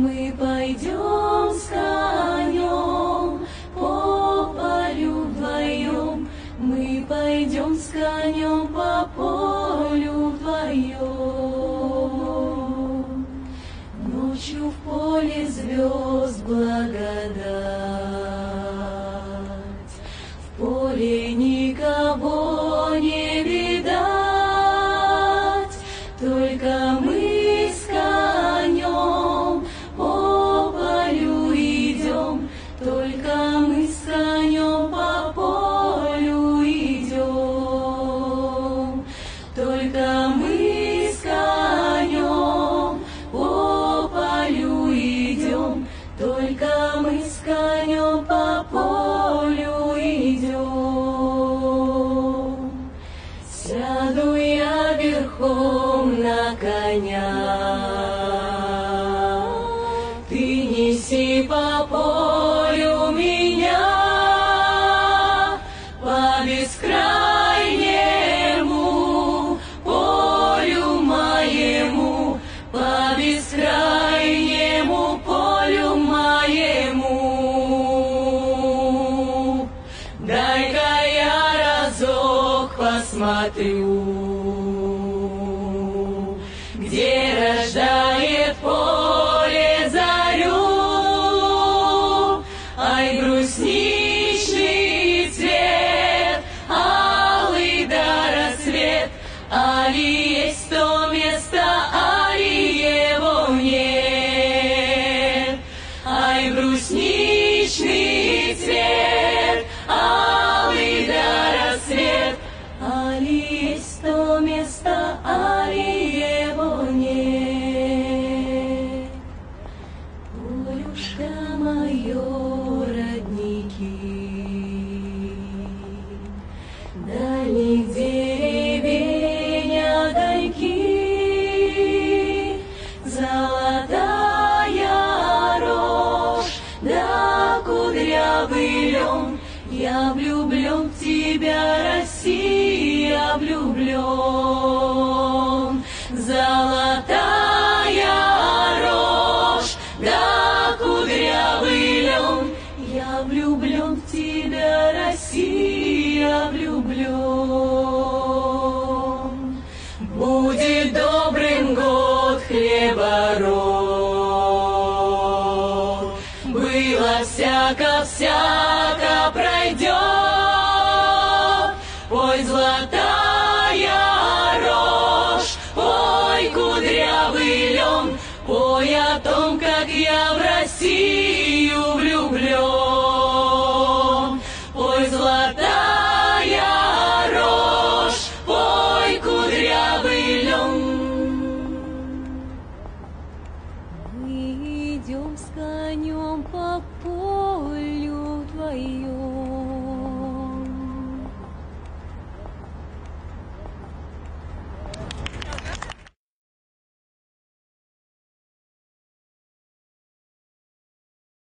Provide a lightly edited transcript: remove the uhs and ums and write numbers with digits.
Мы пойдем с конем по полю вдвоем, мы пойдем с конем по полю вдвоем. Ночью в поле звезд благодать, в поле никого не видать, только мы с конем по полю идем, только мы с конем по полю идем, только мы с конем по полю идем, только мы с конем по полю идем. Сяду я верхом на коня, ты неси по полю меня, по бескрайнему полю моему, по бескрайнему полю моему. Дай-ка я разок посмотрю, где рождает поле зарю. Ай, брусничный цвет, алый да рассвет, али есть то место, али его нет. Ай, брусничный цвет, алый да рассвет, али есть то место, али его нет. Полюшка мое, родники, дальних деревень огоньки, золотая рожь да кудрявый лен. Я влюблен в тебя, Россия, влюблен. Золотая рожь да кудрявый лен. Я влюблен в тебя, Россия, влюблен. Будет добрым год хлебород, было всяко пройдет. Ой, золотая рожь, ой, кудрявый лен, пой о том, как я в Россию влюблен. Ой, золотая рожь, ой, кудрявый лен. Мы идем с конем